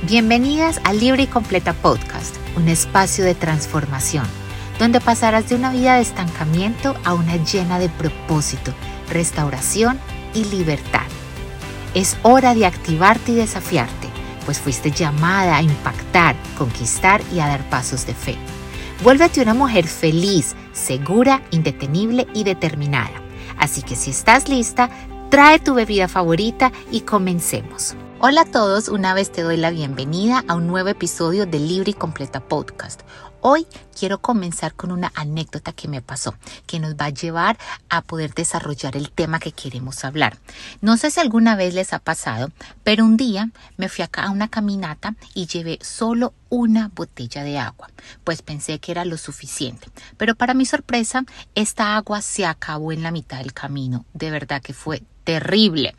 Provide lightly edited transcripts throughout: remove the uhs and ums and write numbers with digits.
Bienvenidas a Libre y Completa Podcast, un espacio de transformación, donde pasarás de una vida de estancamiento a una llena de propósito, restauración y libertad. Es hora de activarte y desafiarte, pues fuiste llamada a impactar, conquistar y a dar pasos de fe. Vuélvete una mujer feliz, segura, indetenible y determinada. Así que si estás lista, trae tu bebida favorita y comencemos. Hola a todos, una vez te doy la bienvenida a un nuevo episodio de Libre y Completa Podcast. Hoy quiero comenzar con una anécdota que me pasó, que nos va a llevar a poder desarrollar el tema que queremos hablar. No sé si alguna vez les ha pasado, pero un día me fui acá a una caminata y llevé solo una botella de agua, pues pensé que era lo suficiente. Pero para mi sorpresa, esta agua se acabó en la mitad del camino. De verdad que fue terrible,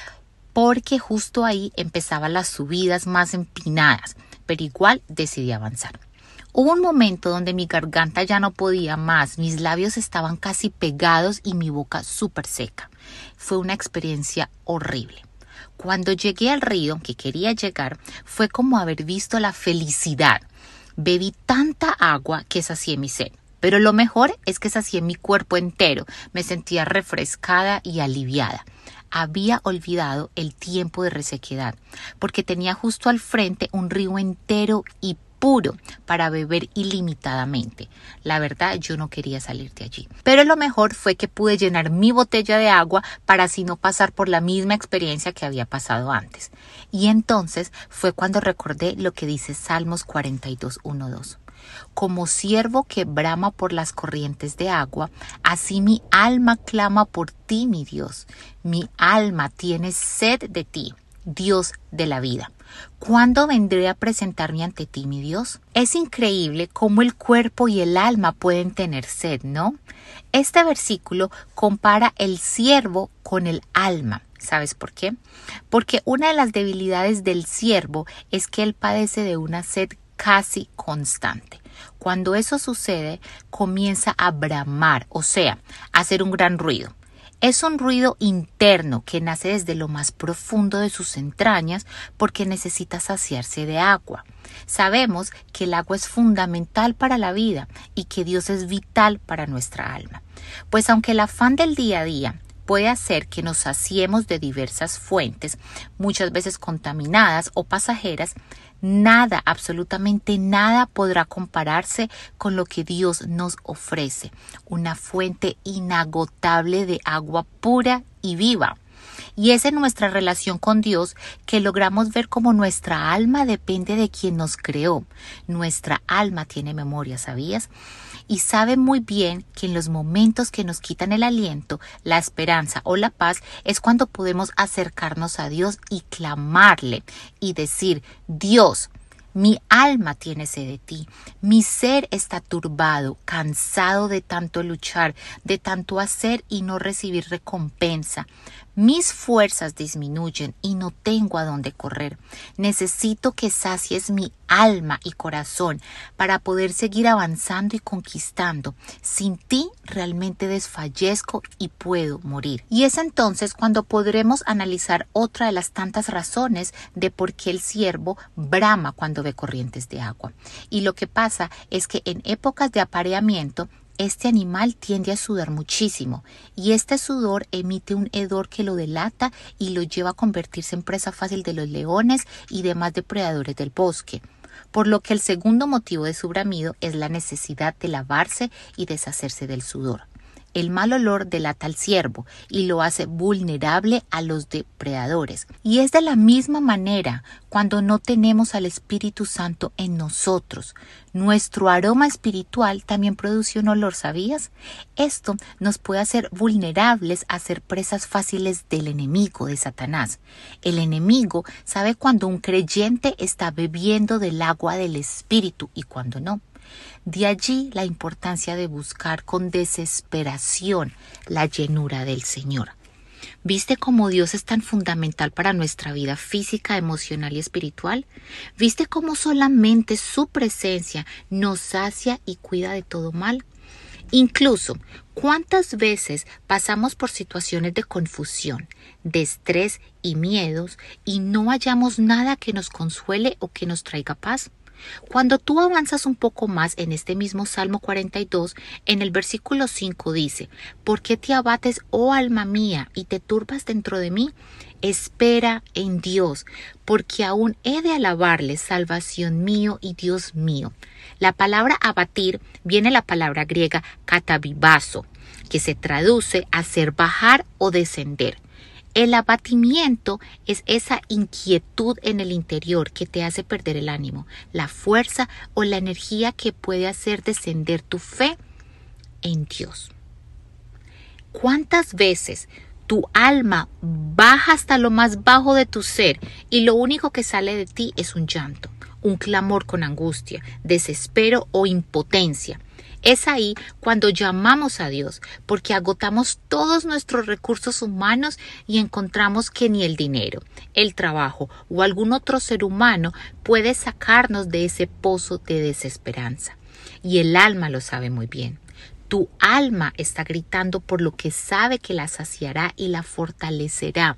porque justo ahí empezaban las subidas más empinadas, pero igual decidí avanzar. Hubo un momento donde mi garganta ya no podía más, mis labios estaban casi pegados y mi boca súper seca. Fue una experiencia horrible. Cuando llegué al río que quería llegar, fue como haber visto la felicidad. Bebí tanta agua que sacié mi sed. Pero lo mejor es que sacié mi cuerpo entero, me sentía refrescada y aliviada. Había olvidado el tiempo de resequedad, porque tenía justo al frente un río entero y puro para beber ilimitadamente. La verdad, yo no quería salir de allí. Pero lo mejor fue que pude llenar mi botella de agua para así no pasar por la misma experiencia que había pasado antes. Y entonces fue cuando recordé lo que dice Salmos 42:1-2. Como ciervo que brama por las corrientes de agua, así mi alma clama por ti, mi Dios. Mi alma tiene sed de ti, Dios de la vida. ¿Cuándo vendré a presentarme ante ti, mi Dios? Es increíble cómo el cuerpo y el alma pueden tener sed, ¿no? Este versículo compara el ciervo con el alma. ¿Sabes por qué? Porque una de las debilidades del ciervo es que él padece de una sed casi constante. Cuando eso sucede, comienza a bramar, o sea, a hacer un gran ruido. Es un ruido interno que nace desde lo más profundo de sus entrañas porque necesita saciarse de agua. Sabemos que el agua es fundamental para la vida y que Dios es vital para nuestra alma. Pues aunque el afán del día a día puede hacer que nos saciemos de diversas fuentes, muchas veces contaminadas o pasajeras, nada, absolutamente nada podrá compararse con lo que Dios nos ofrece, una fuente inagotable de agua pura y viva. Y es en nuestra relación con Dios que logramos ver cómo nuestra alma depende de quien nos creó. Nuestra alma tiene memoria, ¿sabías? Y sabe muy bien que en los momentos que nos quitan el aliento, la esperanza o la paz es cuando podemos acercarnos a Dios y clamarle y decir: Dios, mi alma tiene sed de ti, mi ser está turbado, cansado de tanto luchar, de tanto hacer y no recibir recompensa. Mis fuerzas disminuyen y no tengo a dónde correr. Necesito que sacies mi alma y corazón para poder seguir avanzando y conquistando. Sin ti realmente desfallezco y puedo morir. Y es entonces cuando podremos analizar otra de las tantas razones de por qué el ciervo brama cuando ve corrientes de agua. Y lo que pasa es que en épocas de apareamiento, este animal tiende a sudar muchísimo y este sudor emite un hedor que lo delata y lo lleva a convertirse en presa fácil de los leones y demás depredadores del bosque. Por lo que el segundo motivo de su bramido es la necesidad de lavarse y deshacerse del sudor. El mal olor delata al ciervo y lo hace vulnerable a los depredadores. Y es de la misma manera cuando no tenemos al Espíritu Santo en nosotros. Nuestro aroma espiritual también produce un olor, ¿sabías? Esto nos puede hacer vulnerables a ser presas fáciles del enemigo, de Satanás. El enemigo sabe cuando un creyente está bebiendo del agua del Espíritu y cuando no. De allí la importancia de buscar con desesperación la llenura del Señor. ¿Viste cómo Dios es tan fundamental para nuestra vida física, emocional y espiritual? ¿Viste cómo solamente su presencia nos sacia y cuida de todo mal? Incluso, ¿cuántas veces pasamos por situaciones de confusión, de estrés y miedos y no hallamos nada que nos consuele o que nos traiga paz? Cuando tú avanzas un poco más en este mismo Salmo 42, en el versículo 5 dice: ¿Por qué te abates, oh alma mía, y te turbas dentro de mí? Espera en Dios, porque aún he de alabarle, salvación mío y Dios mío. La palabra abatir viene de la palabra griega katabibazo, que se traduce hacer bajar o descender. El abatimiento es esa inquietud en el interior que te hace perder el ánimo, la fuerza o la energía que puede hacer descender tu fe en Dios. ¿Cuántas veces tu alma baja hasta lo más bajo de tu ser y lo único que sale de ti es un llanto, un clamor con angustia, desespero o impotencia? Es ahí cuando llamamos a Dios, porque agotamos todos nuestros recursos humanos y encontramos que ni el dinero, el trabajo o algún otro ser humano puede sacarnos de ese pozo de desesperanza. Y el alma lo sabe muy bien. Tu alma está gritando por lo que sabe que la saciará y la fortalecerá.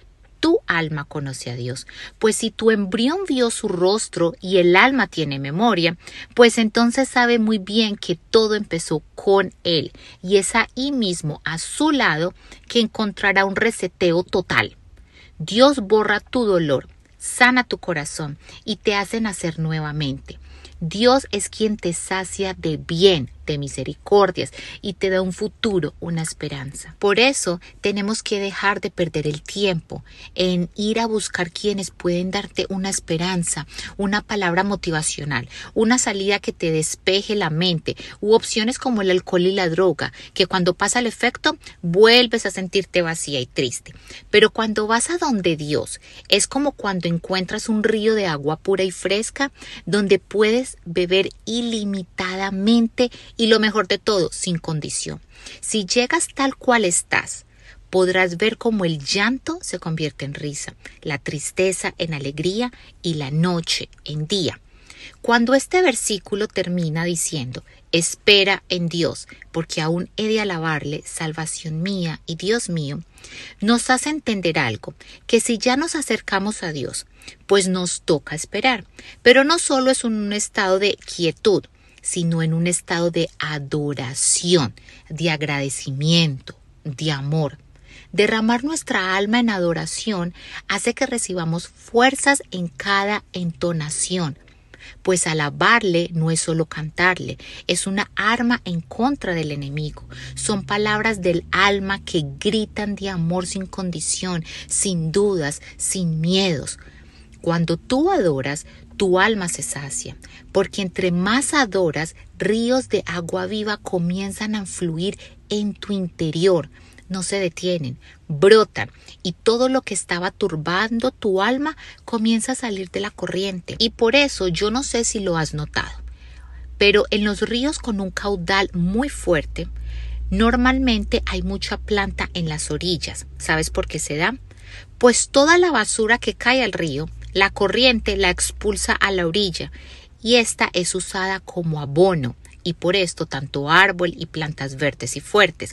Tu alma conoce a Dios, pues si tu embrión vio su rostro y el alma tiene memoria, pues entonces sabe muy bien que todo empezó con Él y es ahí mismo a su lado que encontrará un reseteo total. Dios borra tu dolor, sana tu corazón y te hace nacer nuevamente. Dios es quien te sacia de bien, de misericordias y te da un futuro, una esperanza. Por eso tenemos que dejar de perder el tiempo en ir a buscar quienes pueden darte una esperanza, una palabra motivacional, una salida que te despeje la mente u opciones como el alcohol y la droga, que cuando pasa el efecto vuelves a sentirte vacía y triste. Pero cuando vas a donde Dios, es como cuando encuentras un río de agua pura y fresca donde puedes beber ilimitadamente y lo mejor de todo, sin condición. Si llegas tal cual estás, podrás ver cómo el llanto se convierte en risa, la tristeza en alegría y la noche en día. Cuando este versículo termina diciendo: espera en Dios, porque aún he de alabarle, salvación mía y Dios mío, nos hace entender algo, que si ya nos acercamos a Dios, pues nos toca esperar, pero no solo es un estado de quietud, sino en un estado de adoración, de agradecimiento, de amor. Derramar nuestra alma en adoración hace que recibamos fuerzas en cada entonación, pues alabarle no es solo cantarle, es una arma en contra del enemigo. Son palabras del alma que gritan de amor sin condición, sin dudas, sin miedos. Cuando tú adoras, tu alma se sacia, porque entre más adoras, ríos de agua viva comienzan a fluir en tu interior. No se detienen, brotan y todo lo que estaba turbando tu alma comienza a salir de la corriente. Y por eso yo no sé si lo has notado, pero en los ríos con un caudal muy fuerte, normalmente hay mucha planta en las orillas. ¿Sabes por qué se da? Pues toda la basura que cae al río, la corriente la expulsa a la orilla y esta es usada como abono. Y por esto tanto árbol y plantas verdes y fuertes.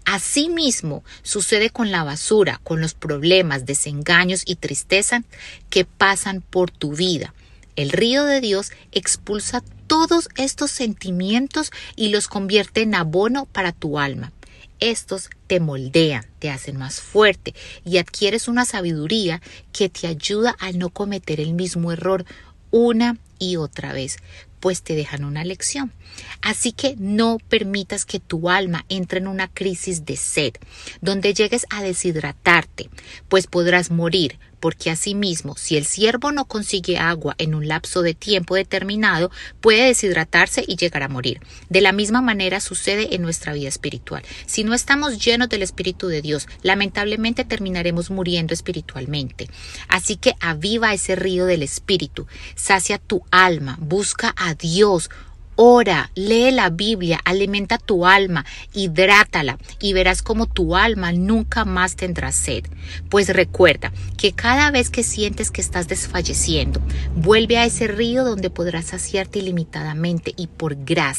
Asimismo sucede con la basura, con los problemas, desengaños y tristeza que pasan por tu vida. El río de Dios expulsa todos estos sentimientos y los convierte en abono para tu alma. Estos te moldean, te hacen más fuerte y adquieres una sabiduría que te ayuda a no cometer el mismo error una y otra vez, pues te dejan una lección. Así que no permitas que tu alma entre en una crisis de sed, donde llegues a deshidratarte, pues podrás morir, porque asimismo, si el ciervo no consigue agua en un lapso de tiempo determinado, puede deshidratarse y llegar a morir. De la misma manera sucede en nuestra vida espiritual. Si no estamos llenos del Espíritu de Dios, lamentablemente terminaremos muriendo espiritualmente. Así que aviva ese río del Espíritu, sacia tu alma, busca a Dios, ora, lee la Biblia, alimenta tu alma, hidrátala y verás como tu alma nunca más tendrá sed. Pues recuerda que cada vez que sientes que estás desfalleciendo, vuelve a ese río donde podrás saciarte ilimitadamente y por gracia.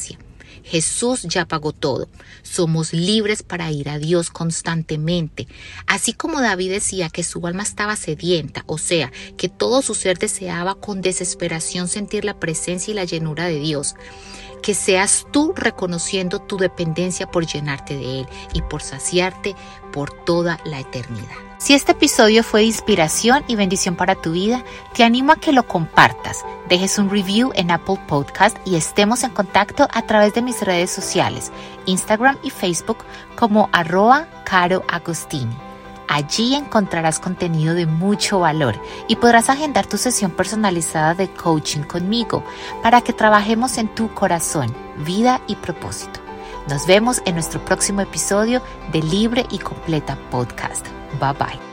Jesús ya pagó todo. Somos libres para ir a Dios constantemente. Así como David decía que su alma estaba sedienta, o sea, que todo su ser deseaba con desesperación sentir la presencia y la llenura de Dios. Que seas tú reconociendo tu dependencia por llenarte de Él y por saciarte por toda la eternidad. Si este episodio fue de inspiración y bendición para tu vida, te animo a que lo compartas, dejes un review en Apple Podcast y estemos en contacto a través de mis redes sociales, Instagram y Facebook como @CaroAgostini. Allí encontrarás contenido de mucho valor y podrás agendar tu sesión personalizada de coaching conmigo para que trabajemos en tu corazón, vida y propósito. Nos vemos en nuestro próximo episodio de Libre y Completa Podcast. Bye bye.